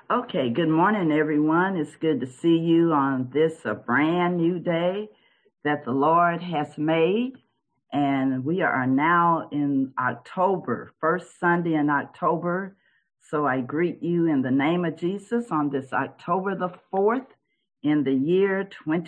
Okay, good morning, everyone. It's good to see you on this a brand new day that the Lord has made. And we are now in October, first Sunday in October. So I greet you in the name of Jesus on this October the 4th in the year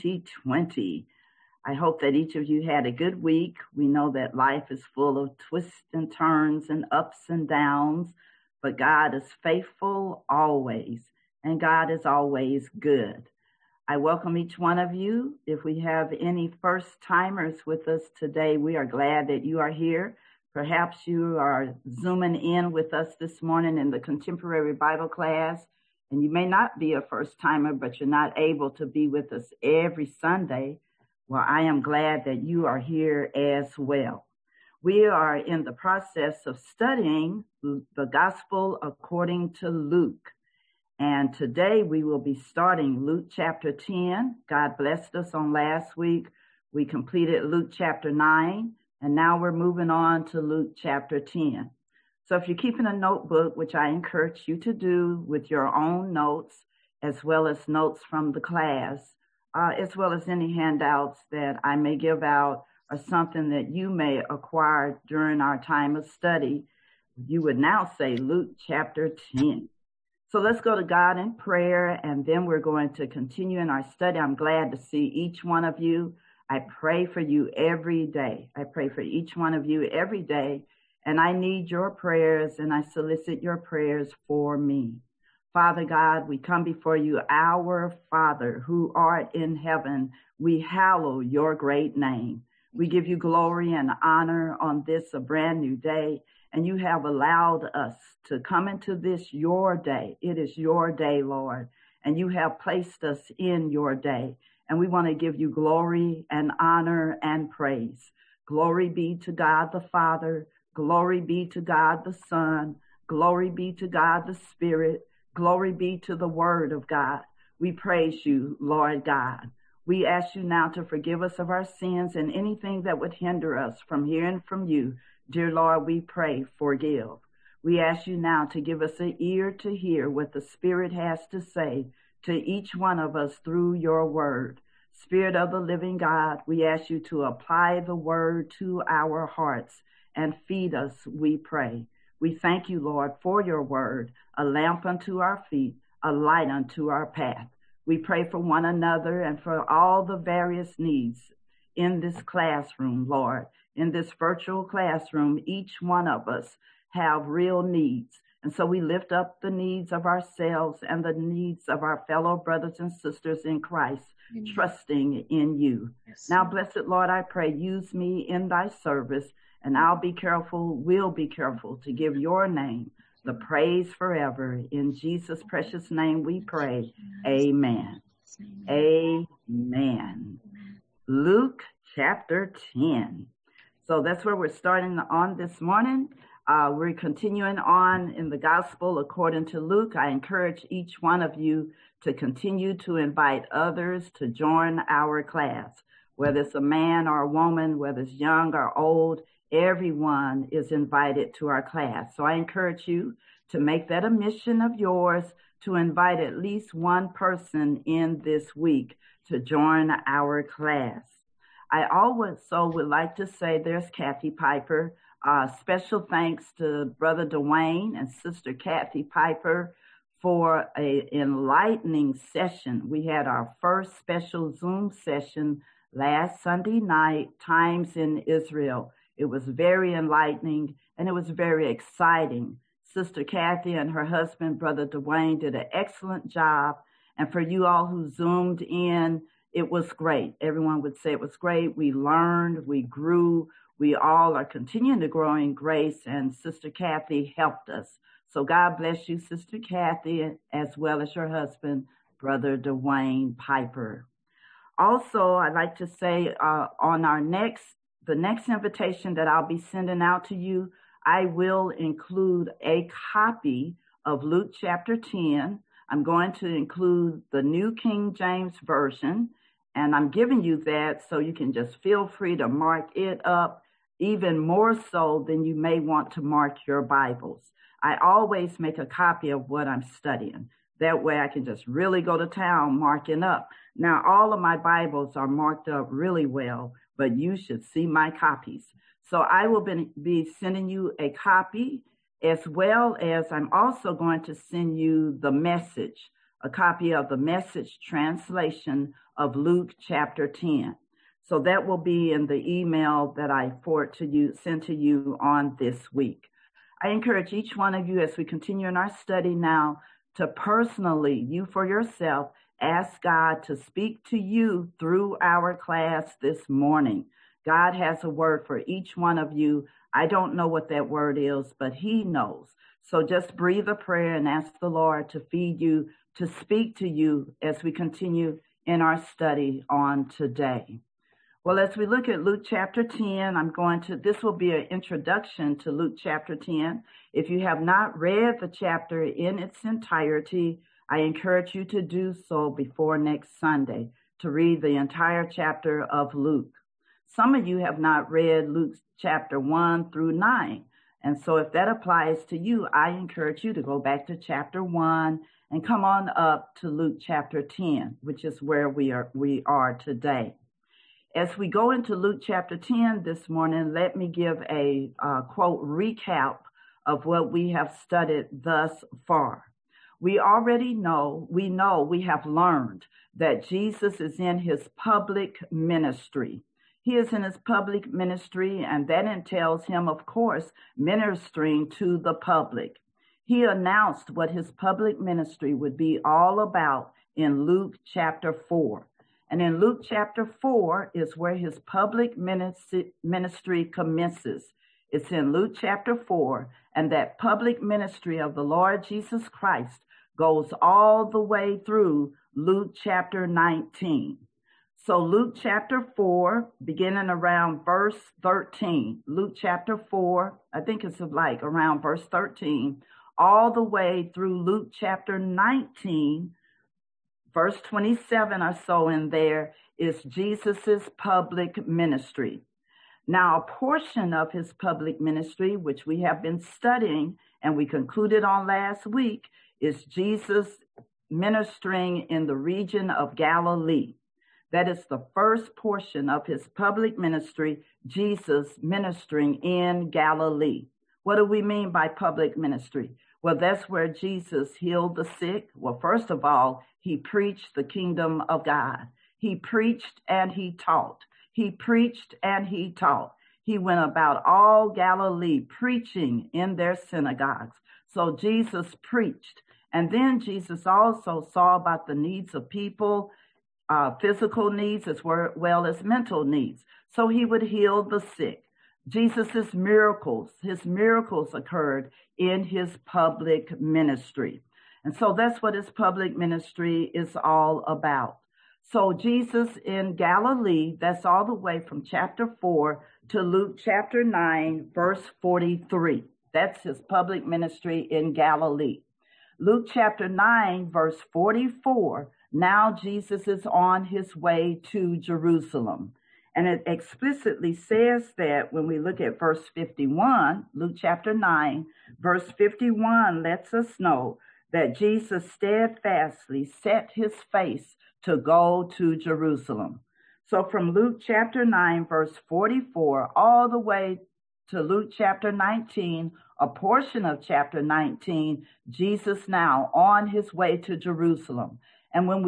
2020. I hope that each of you had a good week. We know that life is full of twists and turns and ups and downs, but God is faithful always, and God is always good. I welcome each one of you. If we have any first timers with us today, we are glad that you are here. Perhaps you are zooming in with us this morning in the contemporary Bible class, and you may not be a first timer, but you're not able to be with us every Sunday. Well, I am glad that you are here as well. We are in the process of studying the Gospel according to Luke. And today we will be starting Luke chapter 10. God blessed us on last week. We completed Luke chapter 9, and now we're moving on to Luke chapter 10. So if you're keeping a notebook, which I encourage you to do with your own notes, as well as notes from the class, as well as any handouts that I may give out or something that you may acquire during our time of study, you would now say Luke chapter 10. So let's go to God in prayer, and then we're going to continue in our study. I'm glad to see each one of you. I pray for you every day. I pray for each one of you every day, and I need your prayers, and I solicit your prayers for me. Father God, we come before you, our Father, who art in heaven. We hallow your great name. We give you glory and honor on this a brand new day. And you have allowed us to come into this your day. It is your day, Lord. And you have placed us in your day. And we want to give you glory and honor and praise. Glory be to God the Father. Glory be to God the Son. Glory be to God the Spirit. Glory be to the Word of God. We praise you, Lord God. We ask you now to forgive us of our sins and anything that would hinder us from hearing from you. Dear Lord, we pray, forgive. We ask you now to give us an ear to hear what the Spirit has to say to each one of us through your word. Spirit of the living God, we ask you to apply the word to our hearts and feed us, we pray. We thank you, Lord, for your word, a lamp unto our feet, a light unto our path. We pray for one another and for all the various needs in this classroom, Lord. In this virtual classroom, each one of us have real needs. And so we lift up the needs of ourselves and the needs of our fellow brothers and sisters in Christ, trusting in you. Yes. Now, blessed Lord, I pray, use me in thy service, and I'll be careful, will be careful to give your name the praise forever. In Jesus' precious name we pray. Amen. Amen. Luke chapter 10. So that's where we're starting on this morning. We're continuing on in the gospel according to Luke. I encourage each one of you to continue to invite others to join our class, whether it's a man or a woman, whether it's young or old. Everyone is invited to our class. So I encourage you to make that a mission of yours to invite at least one person in this week to join our class. I also would like to say there's Kathy Piper. Special thanks to Brother Dwayne and Sister Kathy Piper for an enlightening session. We had our first special Zoom session last Sunday night, Times in Israel. It was very enlightening and it was very exciting. Sister Kathy and her husband, Brother Dwayne, did an excellent job. And for you all who Zoomed in, it was great. Everyone would say it was great. We learned, we grew. We all are continuing to grow in grace, and Sister Kathy helped us. So God bless you, Sister Kathy, as well as your husband, Brother Dwayne Piper. Also, I'd like to say on the next invitation that I'll be sending out to you, I will include a copy of Luke chapter 10. I'm going to include the New King James Version, and I'm giving you that so you can just feel free to mark it up, even more so than you may want to mark your Bibles. I always make a copy of what I'm studying. That way I can just really go to town marking up. Now, all of my Bibles are marked up really well, but you should see my copies. So I will be sending you a copy, as well as I'm also going to send you the Message, a copy of the Message translation of Luke chapter 10. So that will be in the email that I send to you on this week. I encourage each one of you, as we continue in our study now, to personally, you for yourself, ask God to speak to you through our class this morning. God has a word for each one of you. I don't know what that word is, but he knows. So just breathe a prayer and ask the Lord to feed you, to speak to you as we continue in our study on today. Well, as we look at Luke chapter 10, this will be an introduction to Luke chapter 10. If you have not read the chapter in its entirety, I encourage you to do so before next Sunday, to read the entire chapter of Luke. Some of you have not read Luke chapter 1 through 9. And so if that applies to you, I encourage you to go back to chapter 1 and come on up to Luke chapter 10, which is where we are today. As we go into Luke chapter 10 this morning, let me give a quote recap of what we have studied thus far. We have learned that Jesus is in his public ministry. He is in his public ministry, and that entails him, of course, ministering to the public. He announced what his public ministry would be all about in Luke chapter 4. And in Luke chapter 4 is where his public ministry commences. It's in Luke chapter 4, and that public ministry of the Lord Jesus Christ goes all the way through Luke chapter 19. So Luke chapter 4, beginning around verse 13, Luke chapter 4, I think it's like around verse 13, all the way through Luke chapter 19, verse 27 or so in there is Jesus's public ministry. Now, a portion of his public ministry, which we have been studying and we concluded on last week, is Jesus ministering in the region of Galilee. That is the first portion of his public ministry, Jesus ministering in Galilee. What do we mean by public ministry? Well, that's where Jesus healed the sick. Well, first of all, he preached the kingdom of God. He preached and he taught. He preached and he taught. He went about all Galilee preaching in their synagogues. So Jesus preached. And then Jesus also saw about the needs of people, physical needs as well as mental needs. So he would heal the sick. his miracles occurred in his public ministry. And so that's what his public ministry is all about. So Jesus in Galilee, that's all the way from chapter 4 to Luke chapter 9, verse 43. That's his public ministry in Galilee. Luke chapter 9, verse 44, now Jesus is on his way to Jerusalem. And it explicitly says that when we look at verse 51, Luke chapter 9, verse 51 lets us know that Jesus steadfastly set his face to go to Jerusalem. So from Luke chapter 9, verse 44, all the way to Luke chapter 19, a portion of chapter 19, Jesus now on his way to Jerusalem. And when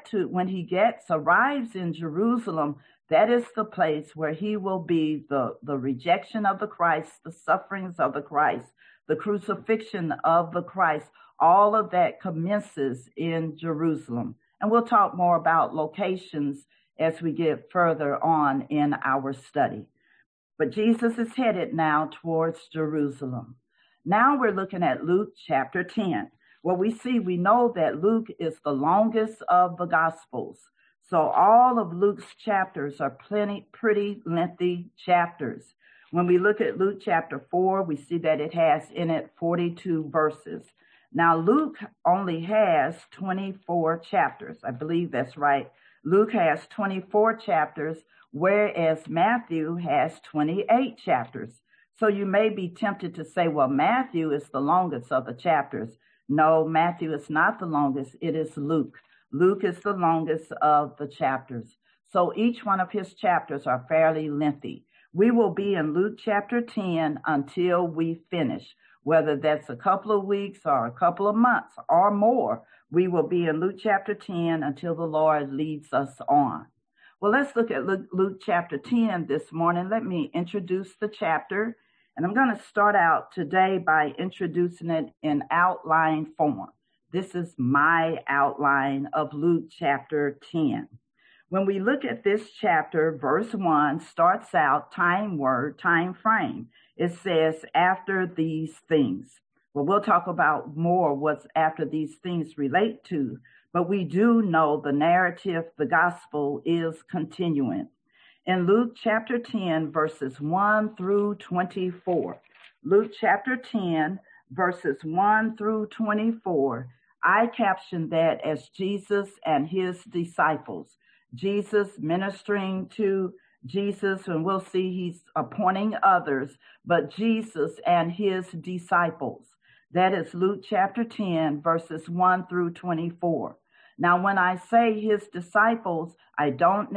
he arrives in Jerusalem, that is the place where he will be the rejection of the Christ, the sufferings of the Christ, the crucifixion of the Christ. All of that commences in Jerusalem. And we'll talk more about locations as we get further on in our study. But Jesus is headed now towards Jerusalem. Now we're looking at Luke chapter 10. Well, we know that Luke is the longest of the Gospels. So all of Luke's chapters are pretty lengthy chapters. When we look at Luke chapter 4, we see that it has in it 42 verses. Now, Luke only has 24 chapters. I believe that's right. Luke has 24 chapters, whereas Matthew has 28 chapters. So you may be tempted to say, well, Matthew is the longest of the chapters. No, Matthew is not the longest. It is Luke. Luke is the longest of the chapters. So each one of his chapters are fairly lengthy. We will be in Luke chapter 10 until we finish, whether that's a couple of weeks or a couple of months or more. We will be in Luke chapter 10 until the Lord leads us on. Well, let's look at Luke chapter 10 this morning. Let me introduce the chapter. And I'm going to start out today by introducing it in outline form. This is my outline of Luke chapter 10. When we look at this chapter, verse 1 starts out time frame. It says, after these things. Well, we'll talk about more what's after these things relate to, but we do know the narrative, the gospel is continuing. In Luke chapter 10, verses 1 through 24. Luke chapter 10, verses 1 through 24. I captioned that as Jesus and his disciples. Jesus ministering to Jesus, and we'll see he's appointing others, but Jesus and his disciples. That is Luke chapter 10, verses 1 through 24. Now, when I say his disciples, I don't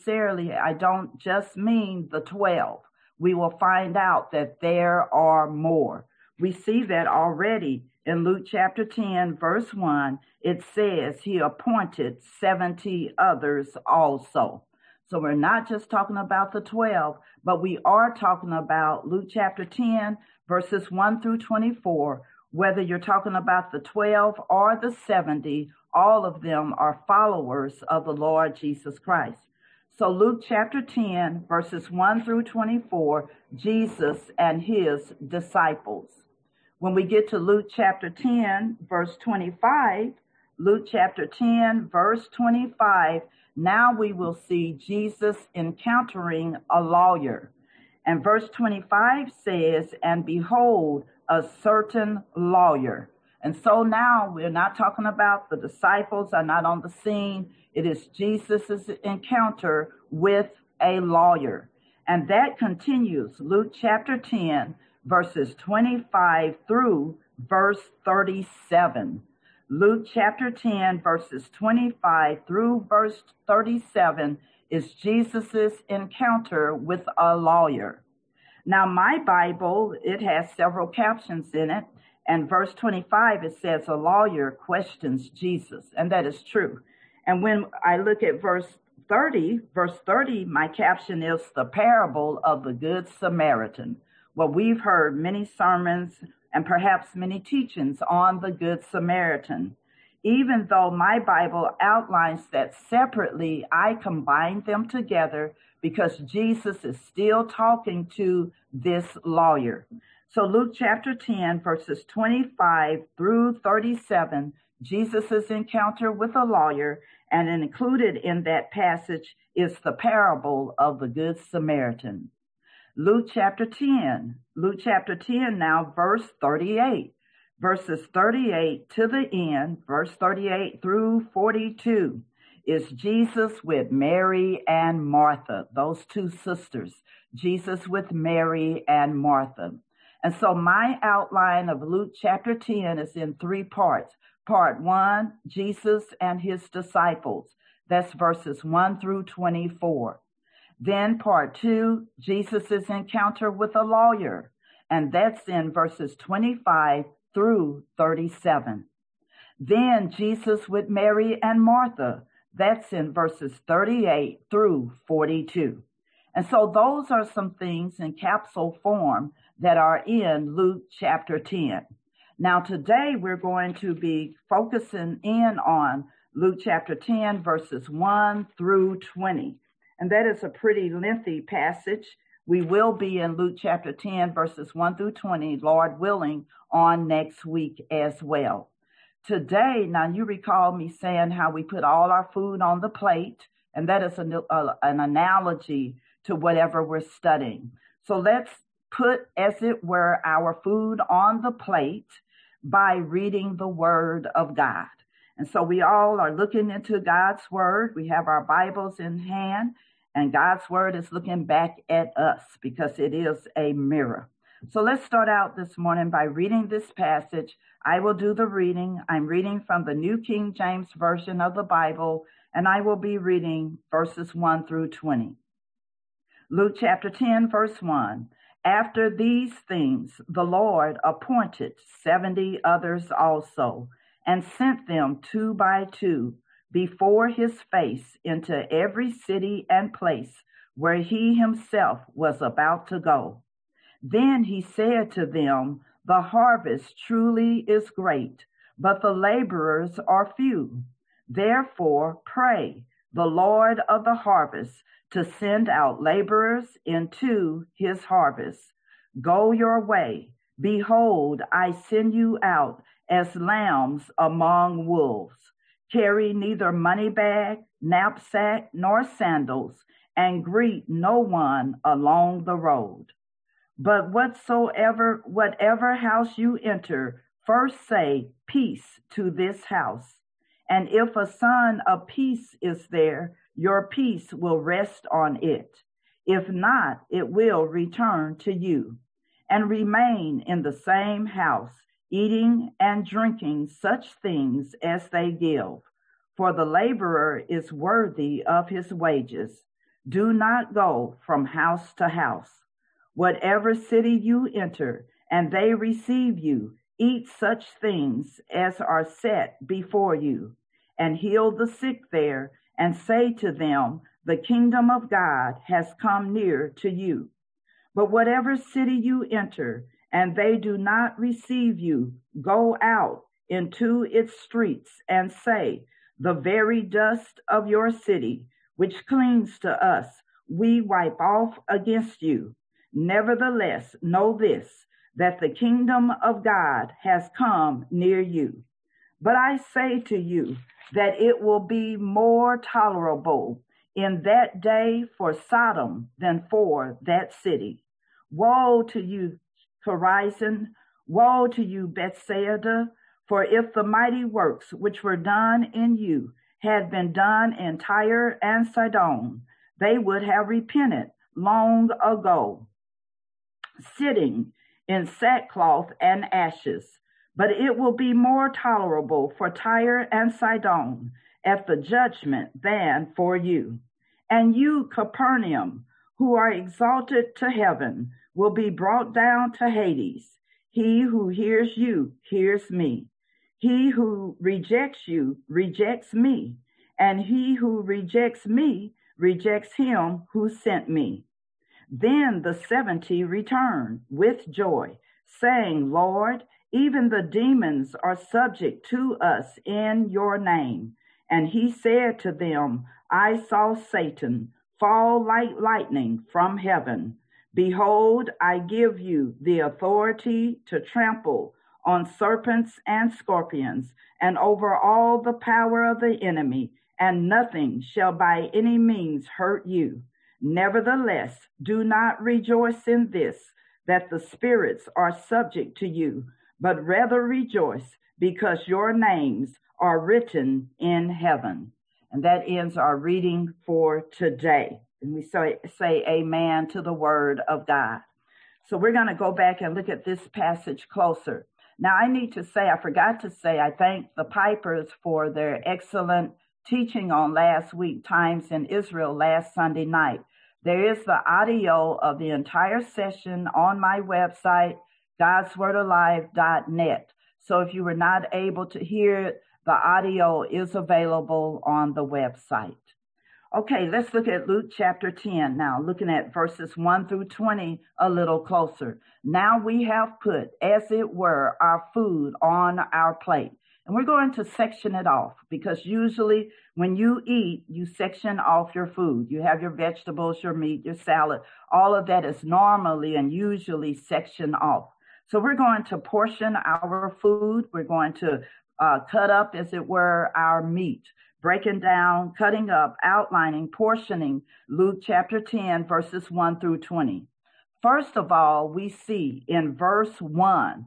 just mean the 12. We will find out that there are more. We see that already in Luke chapter 10, verse 1. It says he appointed 70 others also. So we're not just talking about the 12, but we are talking about Luke chapter 10, verses 1 through 24. Whether you're talking about the 12 or the 70, all of them are followers of the Lord Jesus Christ. So Luke chapter 10, verses 1 through 24, Jesus and his disciples. When we get to Luke chapter 10, verse 25, Luke chapter 10, verse 25, now we will see Jesus encountering a lawyer. And verse 25 says, and behold, a certain lawyer. And so now we're not talking about the disciples are not on the scene. It is Jesus's encounter with a lawyer. And that continues Luke chapter 10, verses 25 through verse 37. Luke chapter 10, verses 25 through verse 37 is Jesus's encounter with a lawyer. Now, my Bible, it has several captions in it. And verse 25, it says, a lawyer questions Jesus. And that is true. And when I look at verse 30, my caption is the parable of the Good Samaritan. Well, we've heard many sermons and perhaps many teachings on the Good Samaritan. Even though my Bible outlines that separately, I combine them together because Jesus is still talking to this lawyer. So Luke chapter 10, verses 25 through 37, Jesus' encounter with a lawyer, and included in that passage is the parable of the Good Samaritan. Luke chapter 10 now, verse 38. Verses 38 to the end, verse 38 through 42, is Jesus with Mary and Martha, those two sisters, Jesus with Mary and Martha. And so my outline of Luke chapter 10 is in three parts. Part 1, Jesus and his disciples. That's verses 1 through 24. Then part 2, Jesus' encounter with a lawyer. And that's in verses 25 through 37. Then Jesus with Mary and Martha. That's in verses 38 through 42. And so those are some things in capsule form that are in Luke chapter 10. Now today we're going to be focusing in on Luke chapter 10 verses 1 through 20. And that is a pretty lengthy passage. We will be in Luke chapter 10 verses 1 through 20, Lord willing, on next week as well. Today, now you recall me saying how we put all our food on the plate, and that is an analogy to whatever we're studying. So let's put, as it were, our food on the plate by reading the Word of God. And so we all are looking into God's Word. We have our Bibles in hand, and God's Word is looking back at us because it is a mirror. So let's start out this morning by reading this passage. I will do the reading. I'm reading from the New King James Version of the Bible, and I will be reading verses 1 through 20. Luke chapter 10, verse 1. After these things, the Lord appointed 70 others also, and sent them 2 by 2 before his face into every city and place where he himself was about to go. Then he said to them, the harvest truly is great, but the laborers are few. Therefore pray the Lord of the harvest to send out laborers into his harvest. Go your way. Behold, I send you out as lambs among wolves. Carry neither money bag, knapsack, nor sandals, and greet no one along the road. But whatever house you enter, first say, peace to this house. And if a son of peace is there, your peace will rest on it. If not, it will return to you. And remain in the same house, eating and drinking such things as they give. For the laborer is worthy of his wages. Do not go from house to house. Whatever city you enter, and they receive you, eat such things as are set before you, and heal the sick there, and say to them, the kingdom of God has come near to you. But whatever city you enter, and they do not receive you, go out into its streets and say, the very dust of your city, which clings to us, we wipe off against you. Nevertheless, know this, that the kingdom of God has come near you. But I say to you that it will be more tolerable in that day for Sodom than for that city. Woe to you, Chorazin! Woe to you, Bethsaida! For if the mighty works which were done in you had been done in Tyre and Sidon, they would have repented long ago, sitting in sackcloth and ashes. But it will be more tolerable for Tyre and Sidon at the judgment than for you. And you, Capernaum, who are exalted to heaven, will be brought down to Hades. He who hears you hears me. He who rejects you rejects me. And he who rejects me rejects him who sent me. Then the 70 returned with joy, saying, Lord, even the demons are subject to us in your name. And he said to them, I saw Satan fall like lightning from heaven. Behold, I give you the authority to trample on serpents and scorpions, and over all the power of the enemy, and nothing shall by any means hurt you. Nevertheless, do not rejoice in this, that the spirits are subject to you, but rather rejoice because your names are written in heaven. And that ends our reading for today. And we say amen to the word of God. So we're going to go back and look at this passage closer. Now, I forgot to say, I thank the Pipers for their excellent teaching on last week, Times in Israel, last Sunday night. There is the audio of the entire session on my website, godswordalive.net. So if you were not able to hear it, the audio is available on the website. Okay, let's look at Luke chapter 10 now, looking at verses 1 through 20 a little closer. Now we have put, as it were, our food on our plate. And we're going to section it off because usually when you eat, you section off your food. You have your vegetables, your meat, your salad. All of that is normally and usually sectioned off. So we're going to portion our food. We're going to cut up, as it were, our meat. Breaking down, cutting up, outlining, portioning Luke chapter 10, verses 1 through 20. First of all, we see in verse 1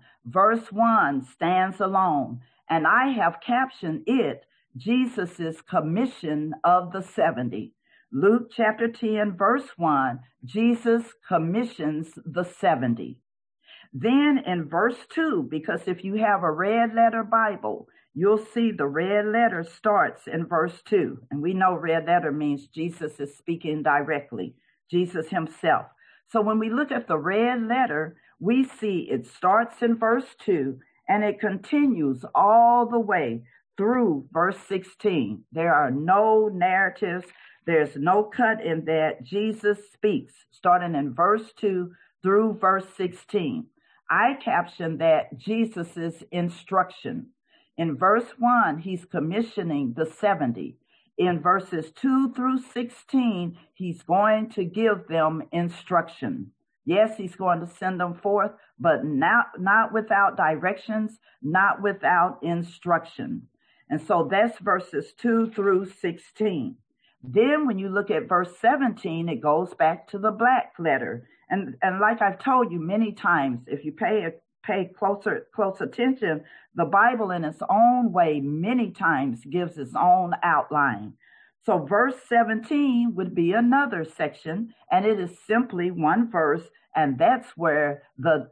stands alone, and I have captioned it, Jesus' commission of the 70. Luke chapter 10, verse 1, Jesus commissions the 70. Then in verse 2, because if you have a red letter Bible, you'll see the red letter starts in verse 2. And we know red letter means Jesus is speaking directly, Jesus himself. So when we look at the red letter, we see it starts in verse 2 and it continues all the way through verse 16. There are no narratives. There's no cut in that. Jesus speaks starting in verse 2 through verse 16. I captioned that Jesus's instruction. In verse 1, he's commissioning the 70. In verses 2 through 16, he's going to give them instruction. Yes, he's going to send them forth, but not without directions, not without instruction. And so that's verses 2 through 16. Then when you look at verse 17, it goes back to the black letter. And like I've told you many times, if you pay close attention, the Bible in its own way many times gives its own outline. So verse 17 would be another section, and it is simply one verse, and that's where the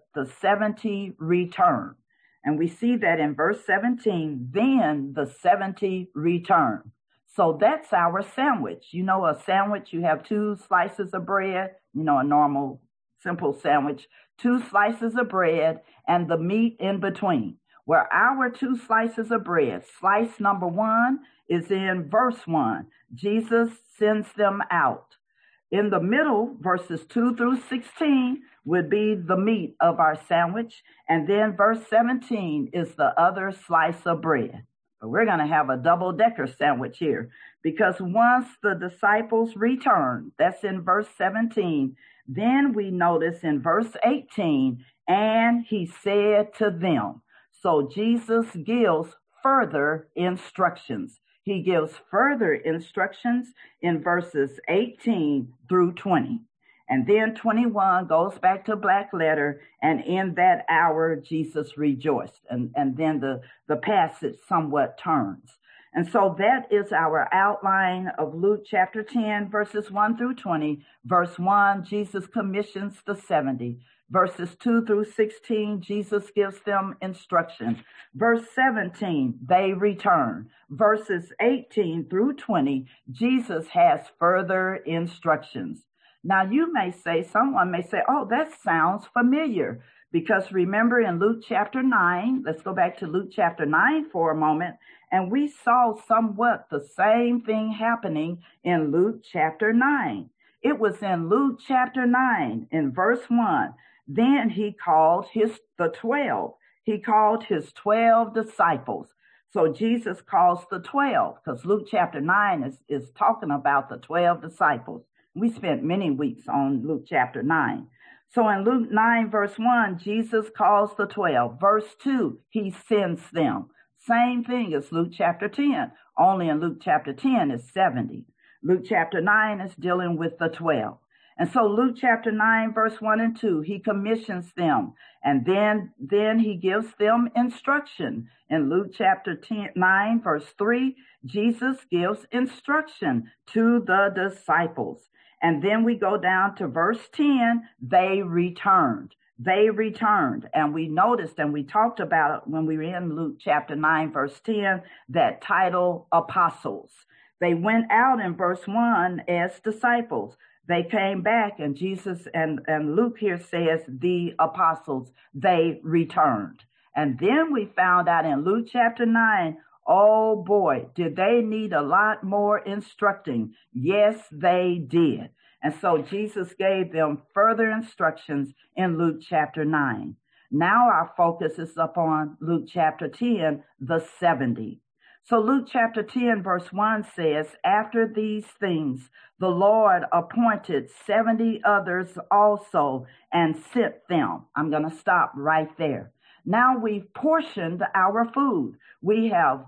70 return. And we see that in verse 17, then the 70 return. So that's our sandwich. You know, a sandwich, you have 2 slices of bread, you know, a normal, simple sandwich, 2 slices of bread and the meat in between. Where our 2 slices of bread, slice number 1 is in verse 1. Jesus sends them out. In the middle, verses 2 through 16 would be the meat of our sandwich. And then verse 17 is the other slice of bread. But we're going to have a double-decker sandwich here, because once the disciples return, that's in verse 17, then we notice in verse 18, and he said to them. So Jesus gives further instructions. He gives further instructions in verses 18 through 20. And then 21 goes back to black letter, and in that hour Jesus rejoiced. And then the passage somewhat turns. And so that is our outline of Luke chapter 10, verses 1 through 20. Verse 1, Jesus commissions the 70. Verses 2 through 16, Jesus gives them instruction. Verse 17, they return. Verses 18 through 20, Jesus has further instructions. Now you may say, someone may say, oh, that sounds familiar. Because remember in Luke chapter 9, let's go back to Luke chapter 9 for a moment, and we saw somewhat the same thing happening in Luke chapter 9. It was in Luke chapter 9 in verse 1. Then he called the 12. He called his 12 disciples. So Jesus calls the 12, because Luke chapter 9 is talking about the 12 disciples. We spent many weeks on Luke chapter 9. So in Luke 9, verse 1, Jesus calls the 12. Verse 2, he sends them. Same thing as Luke chapter 10. Only in Luke chapter 10 is 70. Luke chapter 9 is dealing with the 12. And so Luke chapter 9, verse 1 and 2, he commissions them. And then he gives them instruction. In Luke chapter 9, verse 3, Jesus gives instruction to the disciples. And then we go down to verse 10, they returned. They returned. And we noticed, and we talked about it when we were in Luke chapter 9, verse 10, that title apostles. They went out in verse 1 as disciples. They came back, and Jesus and Luke here says the apostles, they returned. And then we found out in Luke chapter 9, oh boy, did they need a lot more instructing. Yes, they did. And so Jesus gave them further instructions in Luke chapter 9. Now our focus is upon Luke chapter 10, the 70. So Luke chapter 10, verse 1 says, after these things, the Lord appointed 70 others also and sent them. I'm going to stop right there. Now we've portioned our food. We have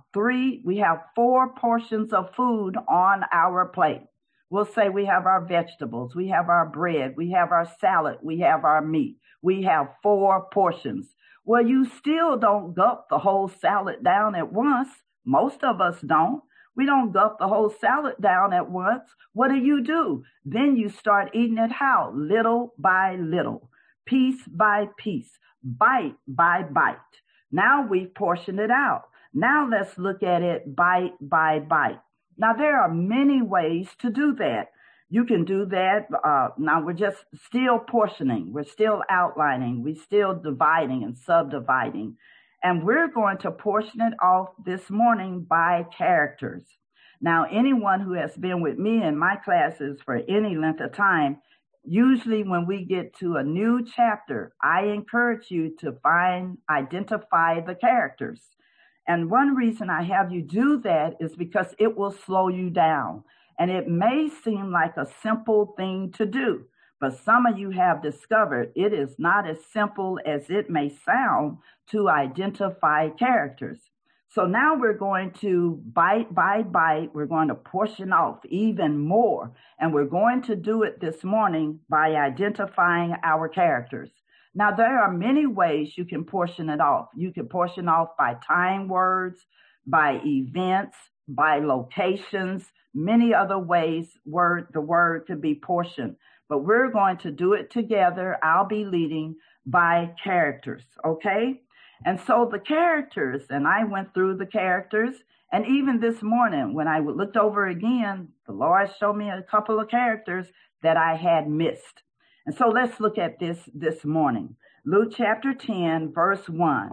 4 portions of food on our plate. We'll say we have our vegetables, we have our bread, we have our salad, we have our meat. We have 4 portions. Well, you still don't gulp the whole salad down at once. Most of us don't. We don't gulp the whole salad down at once. What do? Then you start eating it how? Little by little. piece by piece, bite by bite. Now we've portioned it out. Now let's look at it bite by bite. Now there are many ways to do that. You can do that. Now we're just still portioning. We're still outlining. We're still dividing and subdividing. And we're going to portion it off this morning by characters. Now, anyone who has been with me in my classes for any length of time, usually when we get to a new chapter, I encourage you to identify the characters. And one reason I have you do that is because it will slow you down. And it may seem like a simple thing to do, but some of you have discovered it is not as simple as it may sound to identify characters. So now we're going to bite by bite, we're going to portion off even more. And we're going to do it this morning by identifying our characters. Now, there are many ways you can portion it off. You can portion off by time words, by events, by locations, many other ways the word could be portioned. But we're going to do it together. I'll be leading by characters, okay? And so the characters, and I went through the characters, and even this morning when I looked over again, the Lord showed me a couple of characters that I had missed. And so let's look at this morning. Luke chapter 10, verse 1,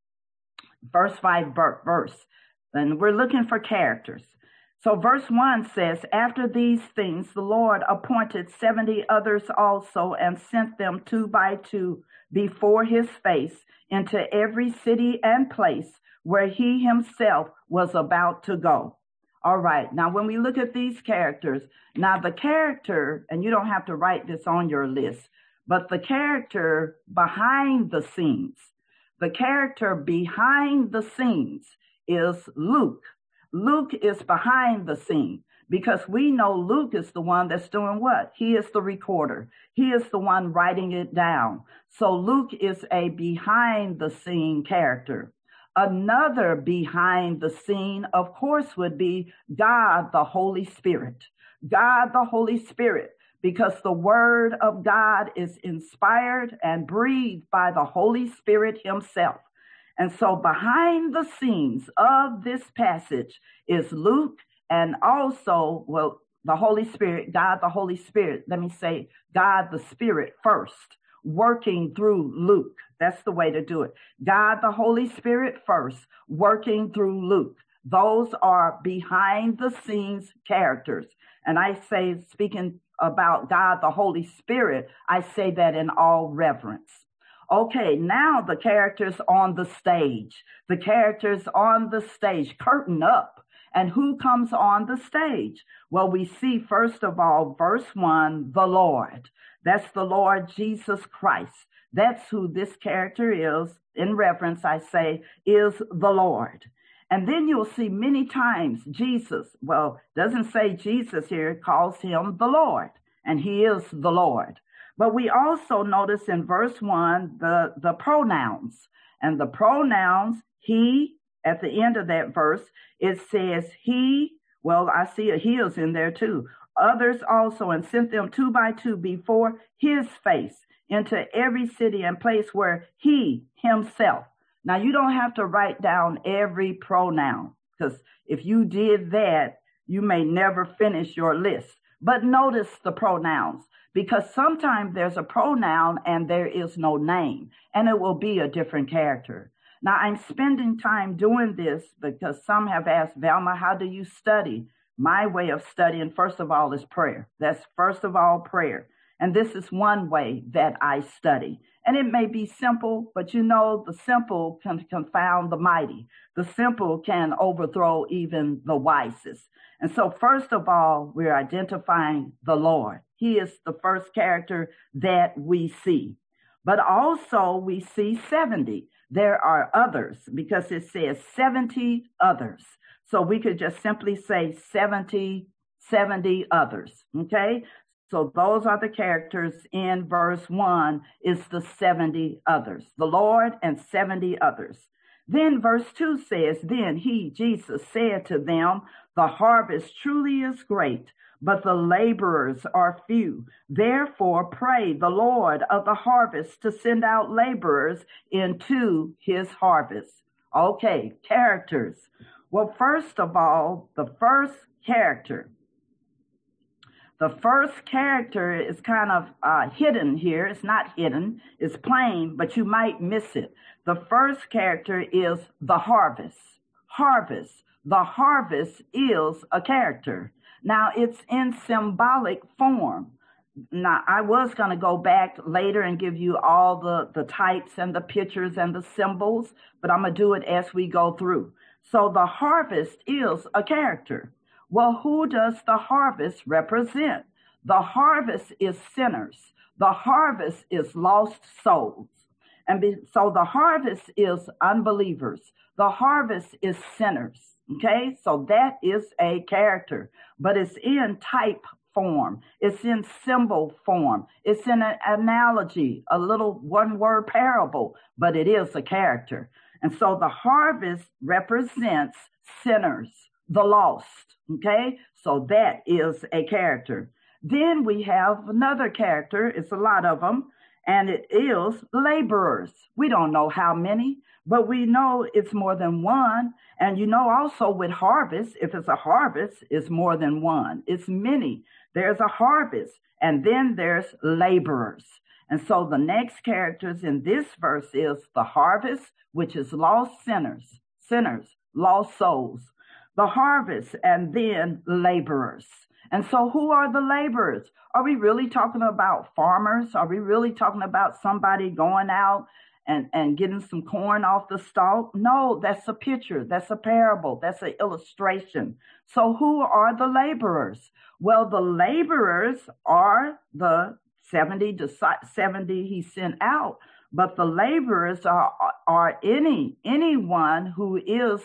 verse 5 verse. And we're looking for characters. So verse 1 says, after these things, the Lord appointed 70 others also and sent them 2 by 2 before his face into every city and place where he himself was about to go. All right. Now, when we look at these characters, now the character, and you don't have to write this on your list, but the character behind the scenes is Luke. Luke is behind the scene because we know Luke is the one that's doing what? He is the recorder. He is the one writing it down. So Luke is a behind the scene character. Another behind the scene, of course, would be God, the Holy Spirit. God, the Holy Spirit, because the word of God is inspired and breathed by the Holy Spirit himself. And so behind the scenes of this passage is Luke and also, well, the Holy Spirit, God, the Holy Spirit. Let me say God, the Spirit first, working through Luke. That's the way to do it. God, the Holy Spirit first, working through Luke. Those are behind the scenes characters. And I say, speaking about God, the Holy Spirit, I say that in all reverence. Okay, now the characters on the stage. The characters on the stage, curtain up. And who comes on the stage? Well, we see, first of all, verse 1, the Lord. That's the Lord Jesus Christ. That's who this character is. In reverence, I say, is the Lord. And then you'll see many times Jesus, well, doesn't say Jesus here, it calls him the Lord. And he is the Lord. But we also notice in verse 1, the pronouns. And the pronouns, he, at the end of that verse, it says he, well, I see a he is in there too. Others also, and sent them 2 by 2 before his face into every city and place where he himself. Now, you don't have to write down every pronoun, because if you did that, you may never finish your list. But notice the pronouns, because sometimes there's a pronoun and there is no name, and it will be a different character. Now, I'm spending time doing this because some have asked, Velma, how do you study? My way of studying, first of all, is prayer. That's first of all prayer. And this is one way that I study. And it may be simple, but you know, the simple can confound the mighty. The simple can overthrow even the wisest. And so first of all, we're identifying the Lord. He is the first character that we see. But also we see 70. There are others because it says 70 others. So we could just simply say 70 others. Okay. So those are the characters in verse 1 is the 70 others, the Lord and 70 others. Then verse 2 says, then he, Jesus, said to them, The harvest truly is great, but the laborers are few. Therefore, pray the Lord of the harvest to send out laborers into his harvest. Okay, characters. Well, first of all, the first character is kind of hidden here. It's not hidden, it's plain, but you might miss it. The first character is the harvest. Harvest. The harvest is a character. Now, it's in symbolic form. Now, I was going to go back later and give you all the types and the pictures and the symbols, but I'm going to do it as we go through. So the harvest is a character. Well, who does the harvest represent? The harvest is sinners. The harvest is lost souls. So the harvest is unbelievers. The harvest is sinners. Okay, so that is a character, but it's in type form. It's in symbol form. It's in an analogy, a little one-word parable, but it is a character. And so the harvest represents sinners, the lost. Okay, so that is a character. Then we have another character. It's a lot of them, and it is laborers. We don't know how many, but we know it's more than one. And you know also with harvest, if it's a harvest, it's more than one. It's many. There's a harvest, and then there's laborers. And so the next characters in this verse is the harvest, which is lost sinners, lost souls. The harvest, and then laborers. And so who are the laborers? Are we really talking about farmers? Are we really talking about somebody going out and getting some corn off the stalk? No, that's a picture. That's a parable. That's an illustration. So who are the laborers? Well, the laborers are the 70 he sent out, but the laborers are anyone who is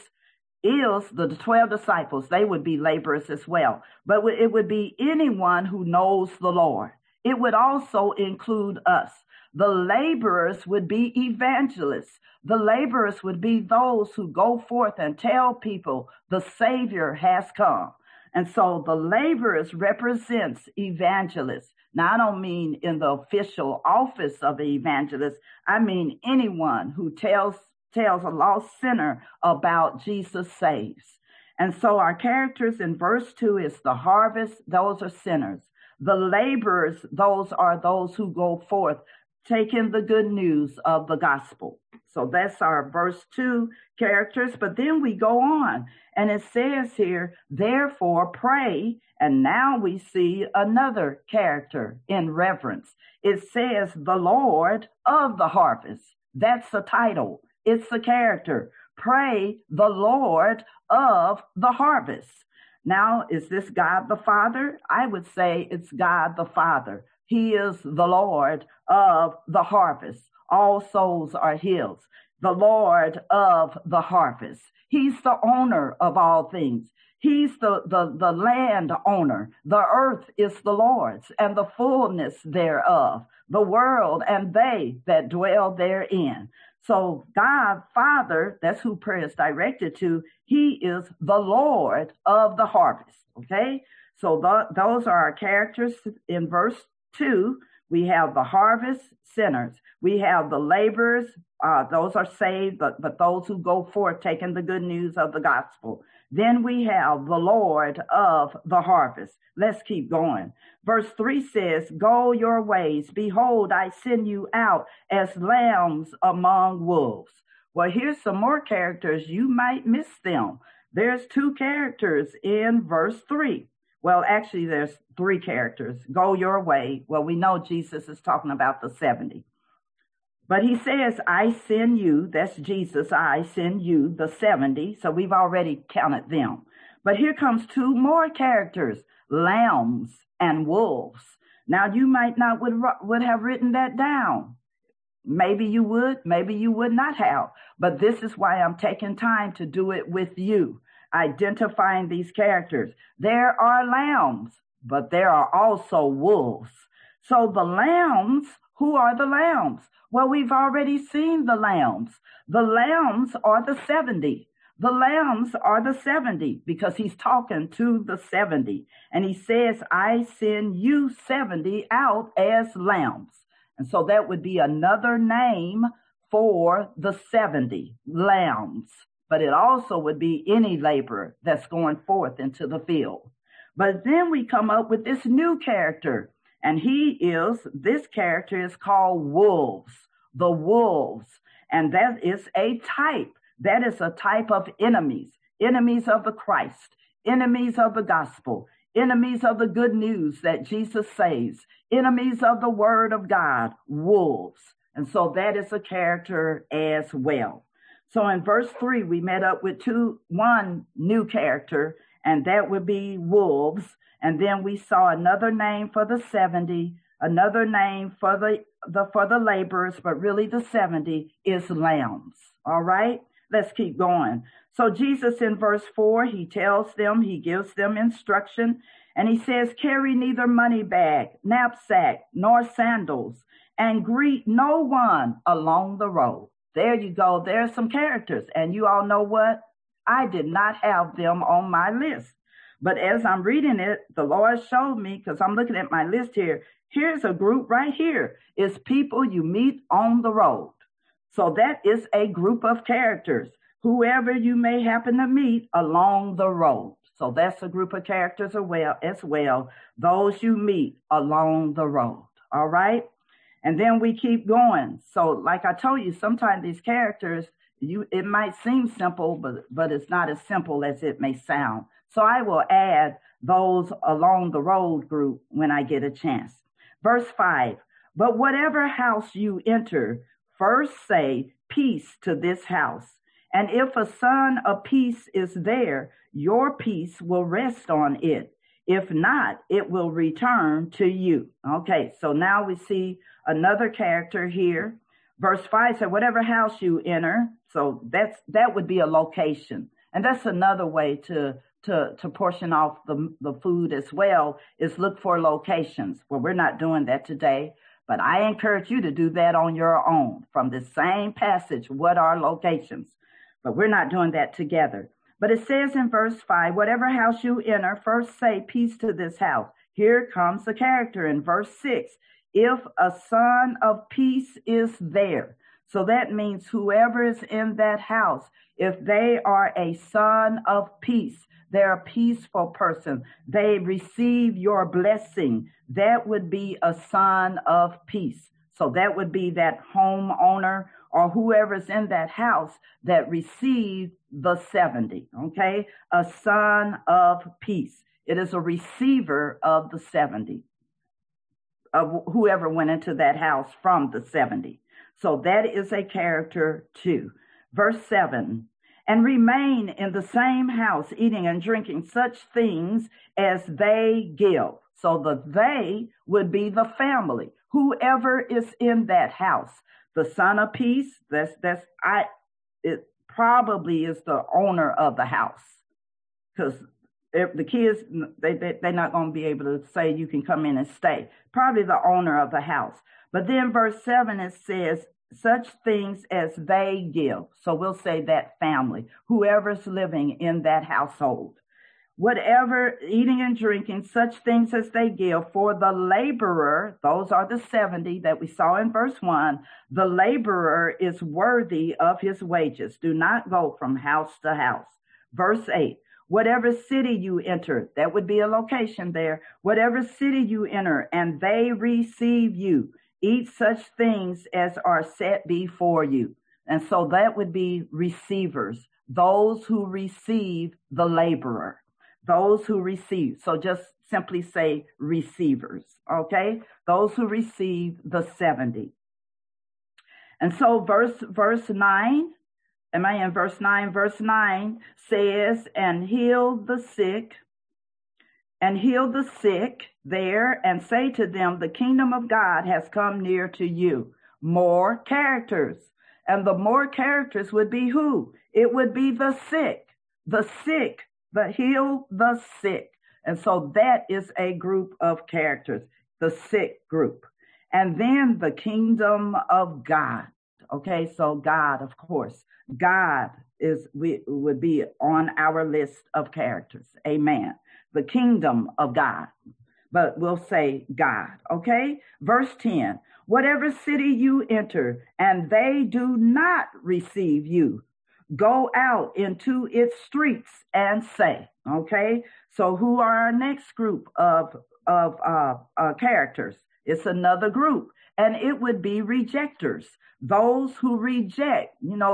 the 12 disciples. They would be laborers as well, but it would be anyone who knows the Lord. It would also include us. The laborers would be evangelists. The laborers would be those who go forth and tell people the Savior has come. And so the laborers represents evangelists. Now, I don't mean in the official office of the evangelist. I mean anyone who tells a lost sinner about Jesus saves. And so our characters in verse 2 is the harvest. Those are sinners. The laborers, those are those who go forth taking the good news of the gospel. So that's our verse 2 characters. But then we go on and it says here, therefore pray. And now we see another character in reverence. It says the Lord of the harvest. That's the title. It's the character. Pray the Lord of the harvest. Now, is this God the Father? I would say it's God the Father. He is the Lord of the harvest. All souls are his. The Lord of the harvest. He's the owner of all things. He's the land owner. The earth is the Lord's and the fullness thereof, the world and they that dwell therein. So God, Father, that's who prayer is directed to. He is the Lord of the harvest. Okay. So those are our characters in verse 2. We have the harvest, sinners. We have the laborers. Those are saved, but those who go forth taking the good news of the gospel. Then we have the Lord of the harvest. Let's keep going. Verse 3 says, go your ways. Behold, I send you out as lambs among wolves. Well, here's some more characters. You might miss them. There's 2 characters in verse 3. Well, actually, there's 3 characters. Go your way. Well, we know Jesus is talking about the 70. But he says, I send you, that's Jesus, I send you, the 70. So we've already counted them. But here comes 2 more characters, lambs and wolves. Now, you might not would have written that down. Maybe you would not have. But this is why I'm taking time to do it with you, identifying these characters. There are lambs, but there are also wolves. So the lambs, who are the lambs? Well, we've already seen the lambs. The lambs are the 70. The lambs are the 70 because he's talking to the 70. And he says, I send you 70 out as lambs. And so that would be another name for the 70 lambs. But it also would be any laborer that's going forth into the field. But then we come up with this new character. And this character is called wolves, the wolves. And that is a type. That is a type of enemies of the Christ, enemies of the gospel, enemies of the good news that Jesus saves, enemies of the word of God, wolves. And so that is a character as well. So in verse 3, we met up with one new character, and that would be wolves. And then we saw another name for the 70, another name for the laborers, but really the 70 is lambs. All right, let's keep going. So Jesus in verse 4, he gives them instruction, and he says, carry neither money bag, knapsack, nor sandals, and greet no one along the road. There you go. There's some characters. And you all know what? I did not have them on my list. But as I'm reading it, the Lord showed me, because I'm looking at my list here, here's a group right here. It's people you meet on the road. So that is a group of characters, whoever you may happen to meet along the road. So that's a group of characters as well, those you meet along the road. All right? And then we keep going. So like I told you, sometimes these characters, it might seem simple, but it's not as simple as it may sound. So I will add those along the road group when I get a chance. Verse 5, but whatever house you enter, first say, peace to this house. And if a son of peace is there, your peace will rest on it. If not, it will return to you. Okay, so now we see another character here. Verse 5 said, whatever house you enter, so that would be a location. And that's another way to portion off the food as well, is look for locations. Well, we're not doing that today, but I encourage you to do that on your own. From the same passage, what are locations? But we're not doing that together. But it says in verse 5, whatever house you enter, first say peace to this house. Here comes the character in verse 6. If a son of peace is there. So that means whoever is in that house, if they are a son of peace, they're a peaceful person, they receive your blessing, that would be a son of peace. So that would be that homeowner or whoever's in that house that received the 70, okay? A son of peace. It is a receiver of the 70, of whoever went into that house from the 70. So that is a character too. Verse 7, and remain in the same house, eating and drinking such things as they give. So the they would be the family, whoever is in that house. The son of peace, it probably is the owner of the house, because the kids, they're not going to be able to say you can come in and stay. Probably the owner of the house. But then verse 7, it says, such things as they give. So we'll say that family, whoever's living in that household. Whatever, eating and drinking, such things as they give for the laborer, those are the 70 that we saw in verse 1, the laborer is worthy of his wages. Do not go from house to house. Verse 8, whatever city you enter, that would be a location there, whatever city you enter, and they receive you, eat such things as are set before you. And so that would be receivers, those who receive the laborer. Those who receive. So just simply say receivers, okay? Those who receive the 70. And so verse 9, am I in verse 9? Verse 9 says, and heal the sick there, and say to them, the kingdom of God has come near to you. More characters. And the more characters would be who? It would be the sick, but heal the sick. And so that is a group of characters, the sick group. And then the kingdom of God. Okay, so God, of course, God would be on our list of characters. Amen. The kingdom of God, but we'll say God. Okay, verse 10. Whatever city you enter and they do not receive you, go out into its streets and say, okay, so who are our next group of characters? It's another group, and it would be rejectors. Those who reject,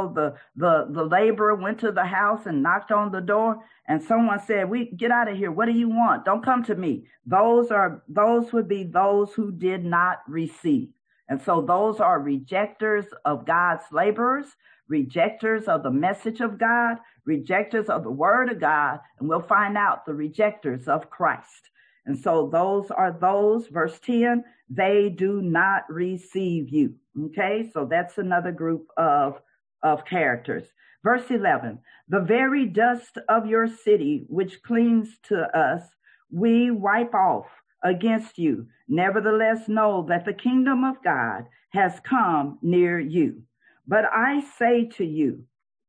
the laborer went to the house and knocked on the door, and someone said, "We get out of here. What do you want? Don't come to me." Those would be those who did not receive. And so those are rejectors of God's laborers, rejectors of the message of God, rejectors of the word of God, and we'll find out the rejectors of Christ. And so those are those, verse 10, they do not receive you. Okay, so that's another group of characters. Verse 11, the very dust of your city, which clings to us, we wipe off against you. Nevertheless, know that the kingdom of God has come near you. But I say to you,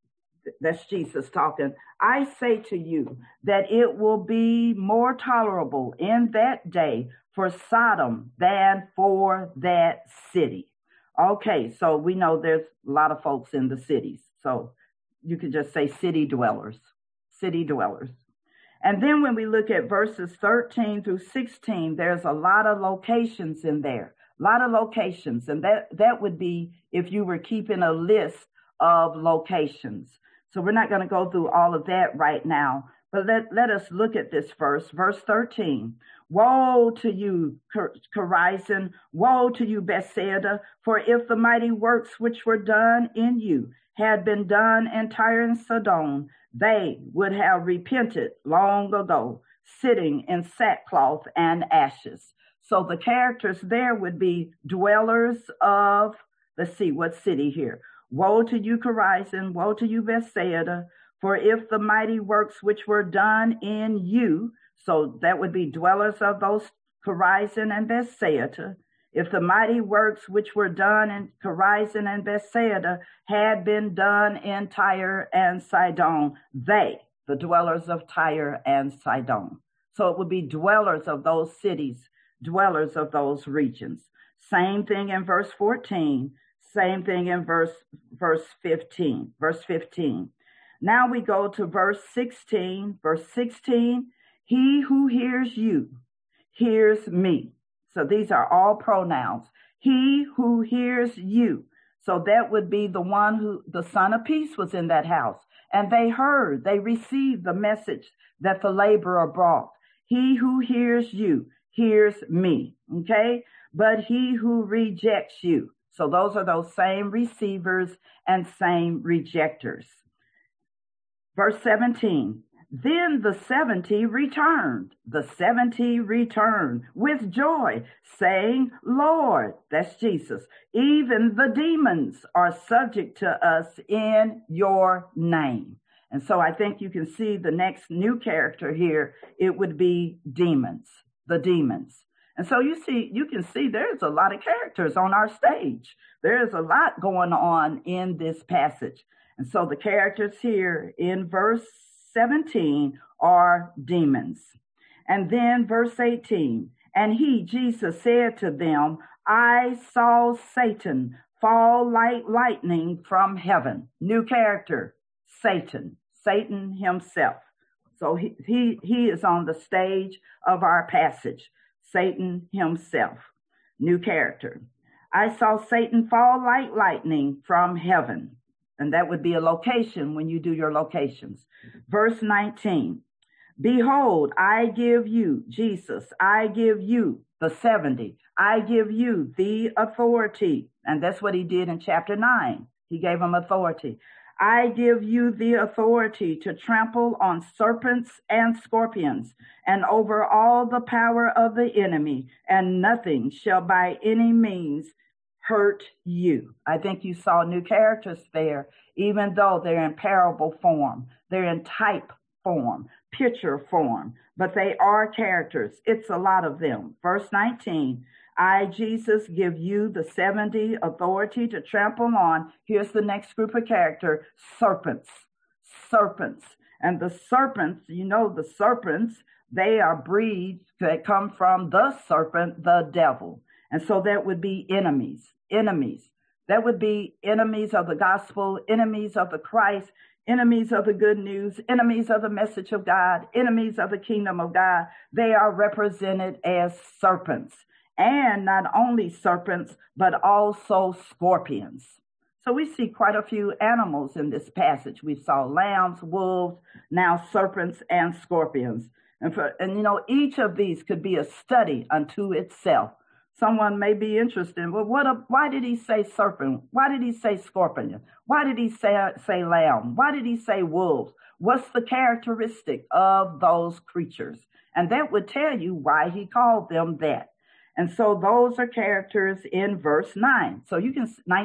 that's Jesus talking, I say to you that it will be more tolerable in that day for Sodom than for that city. Okay, so we know there's a lot of folks in the cities. So you could just say city dwellers, city dwellers. And then when we look at verses 13 through 16, there's a lot of locations in there, a lot of locations. And that would be if you were keeping a list of locations. So we're not going to go through all of that right now, but let us look at this first. Verse 13, woe to you, Chorazin, woe to you, Bethsaida, for if the mighty works which were done in you had been done in Tyre and Sidon, they would have repented long ago, sitting in sackcloth and ashes. So the characters there would be dwellers of, let's see, what city here? Woe to you, Chorazin, woe to you, Bethsaida, for if the mighty works which were done in you, so that would be dwellers of those Chorazin and Bethsaida, if the mighty works which were done in Chorazin and Bethsaida had been done in Tyre and Sidon, they, the dwellers of Tyre and Sidon. So it would be dwellers of those cities, dwellers of those regions. Same thing in verse 14. Same thing in verse 15. Verse 15. Now we go to verse 16. Verse 16, he who hears you hears me. So these are all pronouns. He who hears you. So that would be the one who, the Son of Peace was in that house. And they received the message that the laborer brought. He who hears you hears me. Okay? But he who rejects you. So those are those same receivers and same rejectors. Verse 17, then the 70 returned. The 70 returned with joy, saying, Lord, that's Jesus, even the demons are subject to us in your name. And so I think you can see the next new character here. It would be demons, the demons. And so you can see there's a lot of characters on our stage. There's a lot going on in this passage. And so the characters here in verse 17 are demons. And then verse 18, and he, Jesus, said to them, I saw Satan fall like lightning from heaven. New character, Satan himself. So he is on the stage of our passage. Satan himself, new character. I saw Satan fall like lightning from heaven. And that would be a location when you do your locations. Verse 19, behold, I give you, Jesus, I give you the 70. I give you the authority. And that's what he did in chapter 9. He gave them authority. I give you the authority to trample on serpents and scorpions and over all the power of the enemy, and nothing shall by any means hurt you. I think you saw new characters there, even though they're in parable form. They're in type form, picture form, but they are characters. It's a lot of them. Verse 19, I, Jesus, give you the 70 authority to trample on. Here's the next group of character, serpents. Serpents. And the serpents, the serpents, they are breeds that come from the serpent, the devil. And so that would be enemies. That would be enemies of the gospel, enemies of the Christ, enemies of the good news, enemies of the message of God, enemies of the kingdom of God. They are represented as serpents. And not only serpents, but also scorpions. So we see quite a few animals in this passage. We saw lambs, wolves, now serpents and scorpions. And each of these could be a study unto itself. Someone may be interested. Well, why did he say serpent? Why did he say scorpion? Why did he say lamb? Why did he say wolves? What's the characteristic of those creatures? And that would tell you why he called them that. And so those are characters in verse 19. So you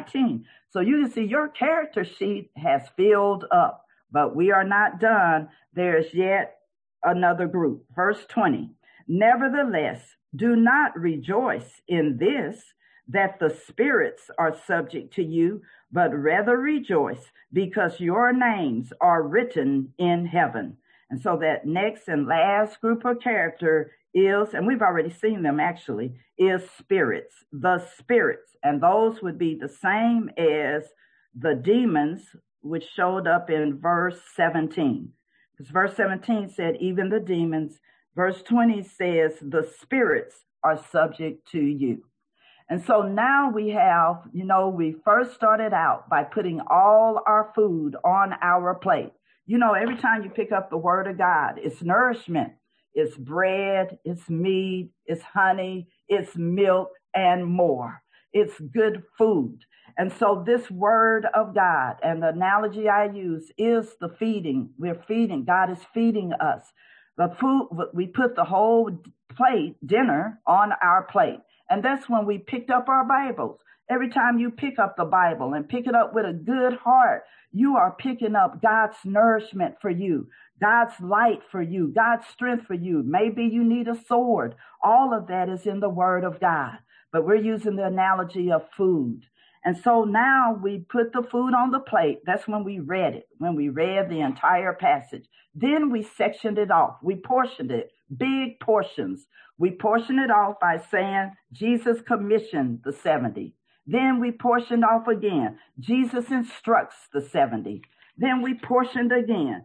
can see your character sheet has filled up, but we are not done. There's yet another group. Verse 20. Nevertheless, do not rejoice in this, that the spirits are subject to you, but rather rejoice because your names are written in heaven. And so that next and last group of character is, and we've already seen them actually, is spirits, the spirits. And those would be the same as the demons, which showed up in verse 17. Because verse 17 said, even the demons. Verse 20 says, the spirits are subject to you. And so now we have, we first started out by putting all our food on our plate. Every time you pick up the word of God, it's nourishment. It's bread, it's meat, it's honey, it's milk, and more. It's good food. And so this word of God, and the analogy I use is the feeding. We're feeding. God is feeding us. The food, we put the whole plate, dinner, on our plate. And that's when we picked up our Bibles. Every time you pick up the Bible and pick it up with a good heart, you are picking up God's nourishment for you, God's light for you, God's strength for you. Maybe you need a sword. All of that is in the word of God. But we're using the analogy of food. And so now we put the food on the plate. That's when we read it, when we read the entire passage. Then we sectioned it off. We portioned it, big portions. We portioned it off by saying Jesus commissioned the 70. Then we portioned off again. Jesus instructs the 70. Then we portioned again.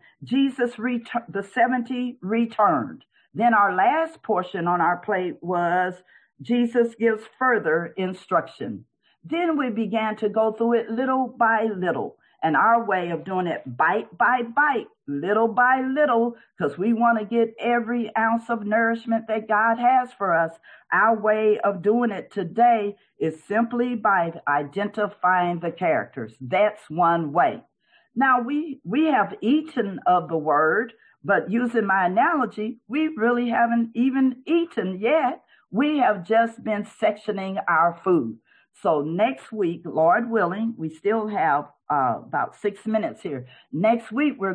The 70 returned. Then our last portion on our plate was Jesus gives further instruction. Then we began to go through it little by little. And our way of doing it bite by bite, little by little, because we want to get every ounce of nourishment that God has for us. Our way of doing it today is simply by identifying the characters. That's one way. Now, we have eaten of the word, but using my analogy, we really haven't even eaten yet. We have just been sectioning our food. So next week, Lord willing, we still have about 6 minutes here. Next week, we're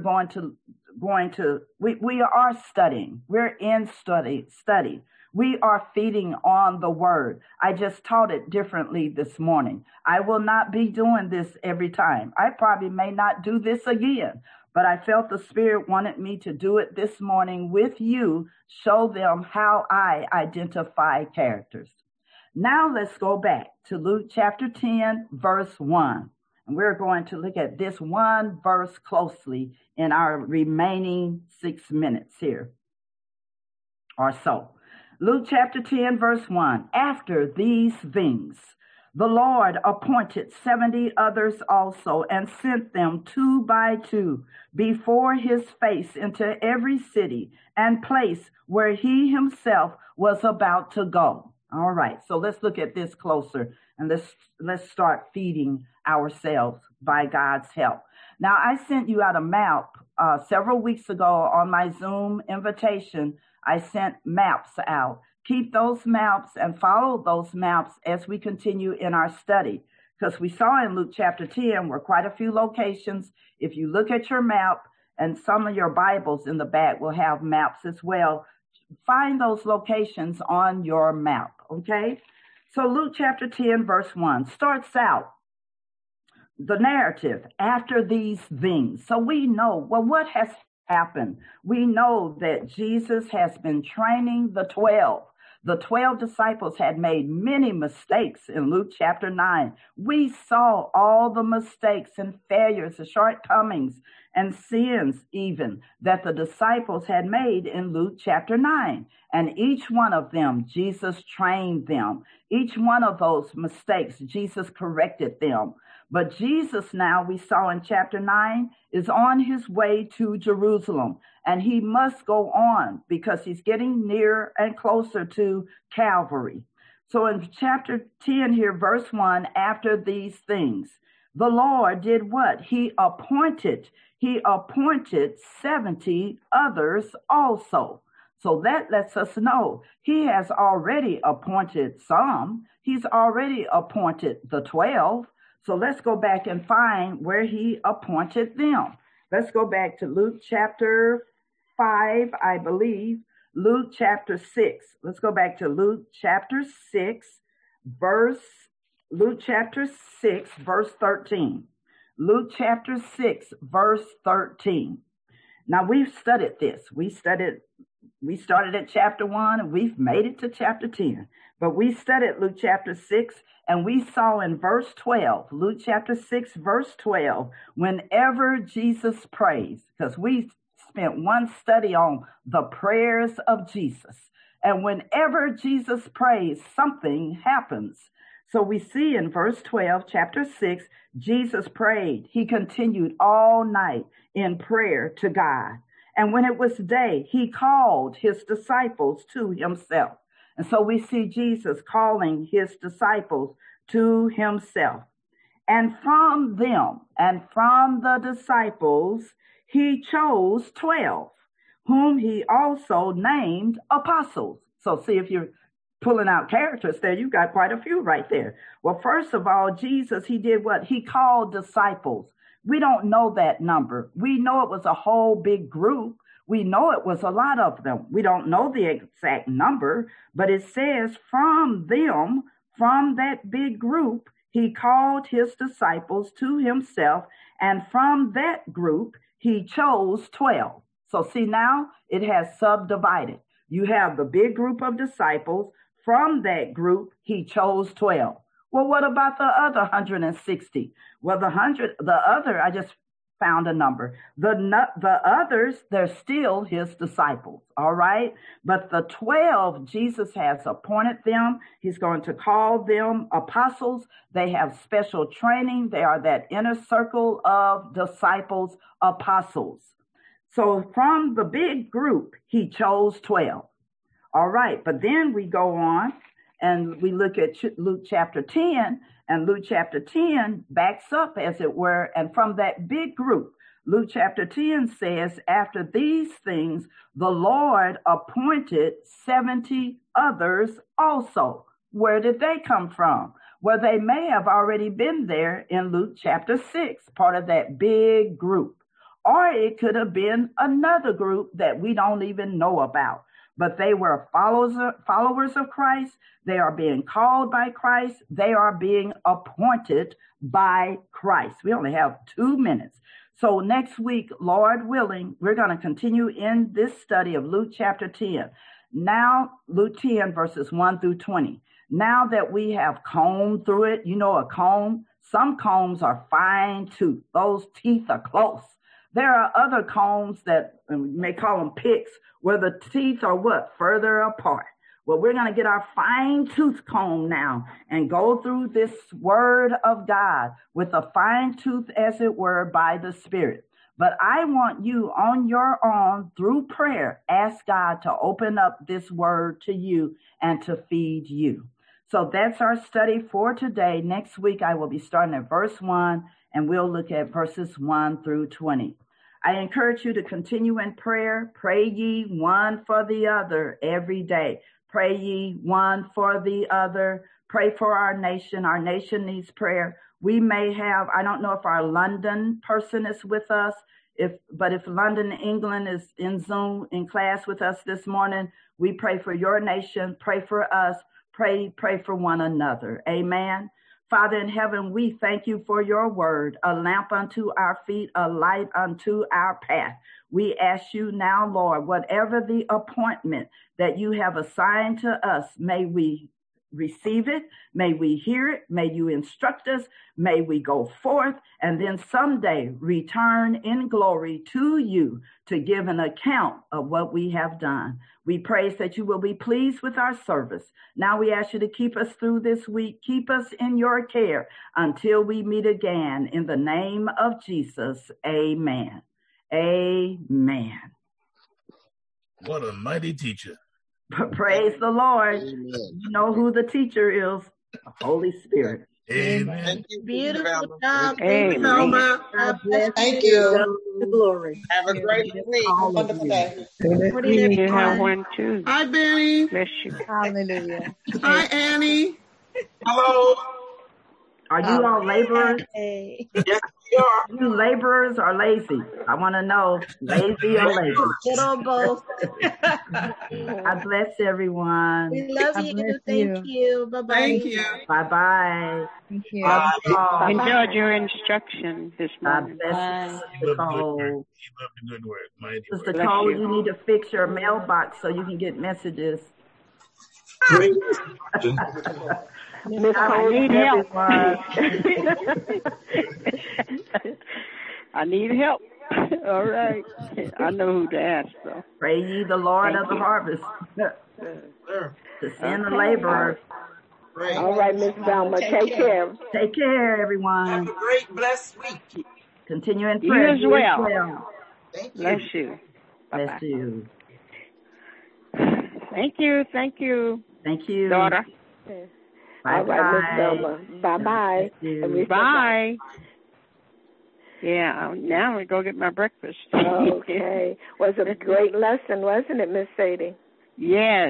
we are studying. We're in study. We are feeding on the word. I just taught it differently this morning. I will not be doing this every time. I probably may not do this again, but I felt the Spirit wanted me to do it this morning with you, show them how I identify characters. Now let's go back to Luke chapter 10, verse 1. And we're going to look at this one verse closely in our remaining 6 minutes here or so. Luke chapter 10, verse 1. After these things, the Lord appointed 70 others also and sent them 2 by 2 before his face into every city and place where he himself was about to go. All right, so let's look at this closer and let's start feeding ourselves by God's help. Now, I sent you out a map several weeks ago on my Zoom invitation. I sent maps out. Keep those maps and follow those maps as we continue in our study, because we saw in Luke chapter 10 were quite a few locations. If you look at your map, and some of your Bibles in the back will have maps as well, find those locations on your map, okay? So Luke chapter 10, verse 1 starts out the narrative after these things. So we know, well, what has happened? We know that Jesus has been training the 12. The 12 disciples had made many mistakes in Luke chapter 9. We saw all the mistakes and failures, the shortcomings and sins even that the disciples had made in Luke chapter 9. And each one of them, Jesus trained them. Each one of those mistakes, Jesus corrected them. But Jesus now, we saw in chapter 9, is on his way to Jerusalem. And he must go on because he's getting nearer and closer to Calvary. So in chapter 10 here, verse 1, after these things, the Lord did what? He appointed 70 others also. So that lets us know he has already appointed some. He's already appointed the 12. So let's go back and find where he appointed them. Let's go back to Luke chapter 5, I believe. Luke chapter 6. Let's go back to Luke chapter 6, verse 13. Luke chapter 6, verse 13. Now we've studied this. We started at chapter 1 and we've made it to chapter 10. But we studied Luke chapter 6 and we saw in verse 12, Luke chapter 6, verse 12, whenever Jesus prays, because we spent one study on the prayers of Jesus. And whenever Jesus prays, something happens. So we see in verse 12, chapter 6, Jesus prayed. He continued all night in prayer to God. And when it was day, he called his disciples to himself. And so we see Jesus calling his disciples to himself. And from them and from the disciples, he chose 12, whom he also named apostles. So see, if you're pulling out characters there, you've got quite a few right there. Well, first of all, Jesus, he did what? He called disciples. We don't know that number. We know it was a whole big group. We know it was a lot of them. We don't know the exact number, but it says from them, from that big group, he called his disciples to himself, and from that group, he chose 12. So see, now it has subdivided. You have the big group of disciples. From that group, he chose 12. Well, what about the other 160? Well, I just found a number. The others, they're still his disciples, all right? But the 12, Jesus has appointed them. He's going to call them apostles. They have special training. They are that inner circle of disciples, apostles. So from the big group, he chose 12. All right, but then we go on and we look at Luke chapter 10, and Luke chapter 10 backs up, as it were, and from that big group, Luke chapter 10 says, after these things, the Lord appointed 70 others also. Where did they come from? Well, they may have already been there in Luke chapter 6, part of that big group. Or it could have been another group that we don't even know about. But they were followers of Christ. They are being called by Christ. They are being appointed by Christ. We only have 2 minutes. So next week, Lord willing, we're going to continue in this study of Luke chapter 10. Now, Luke 10, verses 1 through 20. Now that we have combed through it, you know, a comb, some combs are fine tooth. Those teeth are close. There are other combs that we may call them picks, where the teeth are what? Further apart. Well, we're going to get our fine tooth comb now and go through this word of God with a fine tooth, as it were, by the Spirit. But I want you on your own through prayer, ask God to open up this word to you and to feed you. So that's our study for today. Next week, I will be starting at verse 1 and we'll look at verses 1 through 20. I encourage you to continue in prayer. Pray ye one for the other every day. Pray ye one for the other. Pray for our nation. Our nation needs prayer. We may have, I don't know if our London person is with us, but if London, England is in Zoom in class with us this morning, we pray for your nation. Pray for us. pray for one another. Amen. Father in heaven, we thank you for your word, a lamp unto our feet, a light unto our path. We ask you now, Lord, whatever the appointment that you have assigned to us, may we receive it, may we hear it, may you instruct us, may we go forth, and then someday return in glory to you to give an account of what we have done. We praise that you will be pleased with our service. Now we ask you to keep us through this week, keep us in your care until we meet again. In the name of Jesus, amen. Amen. What a mighty teacher. Praise the Lord. Amen. You know who the teacher is, the Holy Spirit. Amen. Thank you, Beautiful Velma. job. Thank you, Velma. God bless Thank you. you. The glory. Have a great week. All of Wonderful you. day. Good morning, You have everyone. one too. Hi, Benny. Bless you. Hallelujah. Hi, Annie. Hello. Are you all laborers? Hey. Yes, we are. You laborers or lazy? I want to know, lazy or lazy? Little both. God bless everyone. We love God you. bless Thank you. you. Bye-bye. Thank you. Bye-bye. Thank you. Love you all. Enjoyed your instruction this God morning. bless Keep you, up the good work. Cole. Keep up the good work. Mighty Sister work. Bless Cole, you. you need to fix your mailbox so you can get messages. Great. Miss God Cole, bless need help. everyone. I need help. All right. I know who to ask, though. Pray ye the Lord Thank of the you. harvest Sure. to send a Okay. laborer. Great. All right, Miss Velma. Take care. Take care, Have everyone. a great, blessed week. Continue in You prayer. as well. Thank Bless you. you. Bless Bye-bye. you. Thank you. Thank you, Thank you. daughter. Bye-bye. All right, Miss Velma. Bye-bye. Bless you. And we Bye. Yeah, now we go get my breakfast. Okay. Was a great lesson, wasn't it, Miss Sadie? Yes.